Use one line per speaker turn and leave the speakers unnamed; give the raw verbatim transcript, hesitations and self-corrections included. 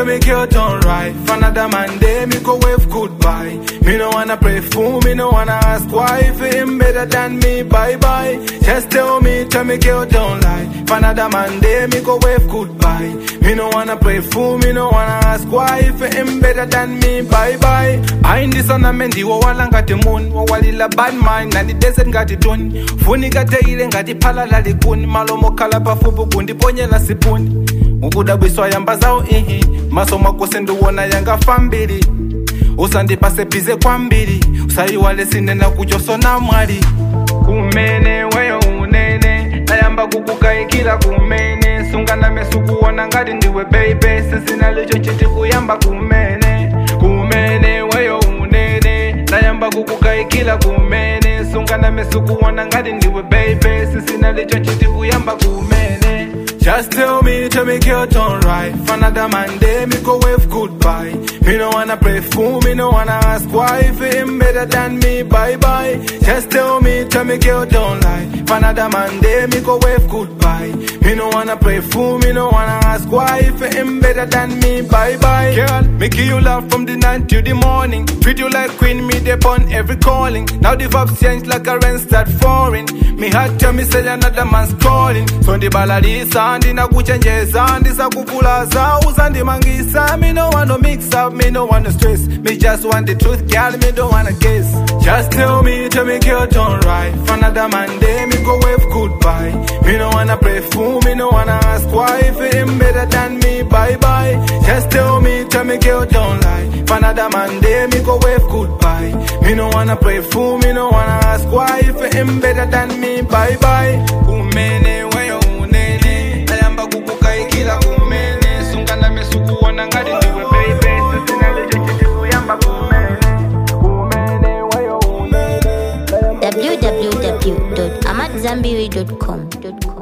make your turn right. For another man day, me go wave goodbye. Me no wanna pray for, me no wanna ask why. If him better than me, bye bye. Just tell me to make your turn right. For another man day, me go wave goodbye. Me no wanna pray for, me no wanna ask why. If him better than me, bye bye. I in the sun and mendi wo wala ngati moon. Wo walila bad mind and the desert ngati tune. Funi gate ile ngati pala la likuni. Malomo kala pa fubu kundi ponye la sipuni. Mukuda bwiswa yamba zao ihi. Maso makose nduwona yanga fambili. Usandi pase pize kwa mbili. Usayi wale sinena kujoso na mwali. Kumene weyo unene. Nayamba kukukai kila kumene. Sunga na mesuku wana ngadi ndiwe baby. Sisina licho chiti kuyamba kumene. Kumene weyo unene. Nayamba kukukai kila kumene. Sunga na mesuku wana ngadi ndiwe baby. Sisina licho chiti kuyamba kumene. Just tell me to make your turn right. For another man day, me go wave goodbye. Me no wanna pray for, me no wanna ask why. If him better than me, bye bye. Just tell me to make your turn right. For another man day, me go wave goodbye. Me no wanna pray for, me no wanna ask why. If him better than me, bye bye. Girl, make you laugh from the night to the morning. Treat you like queen, me depon every calling. Now the vibes change like a rain start falling. Me heart tell me say another man's calling. So the baladisa Ndina kuchenjeza, ndisa kukulaza, uzandi mangisa. Me no wanna mix up, me no wanna stress. Me just want the truth, girl, me don't wanna guess. Just tell me to make your turn right. For another man day, me go wave goodbye. Me no wanna pray for, me no wanna ask why. If him better than me, bye bye. Just tell me to make your turn right. For another man day, me go wave goodbye. Me no wanna pray for, me no wanna ask why. If him better than me, bye bye. Umene weyo kila kumene. Sunga na mesuku wana ngadi ndiwe baby. Sisina lejo chiti kuyamba kumene. Kumene wayo unene.
w w w dot amadzambiri dot com